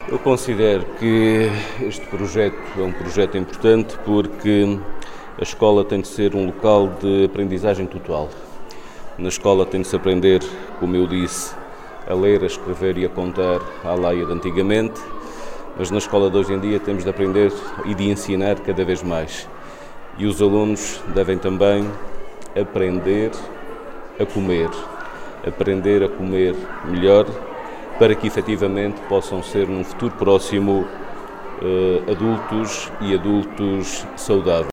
Eu considero que este projeto é um projeto importante porque a escola tem de ser um local de aprendizagem total. Na escola tem de se aprender, como eu disse, a ler, a escrever e a contar à laia de antigamente, mas na escola de hoje em dia temos de aprender e de ensinar cada vez mais. E os alunos devem também aprender a comer melhor, para que efetivamente possam ser num futuro próximo adultos saudáveis.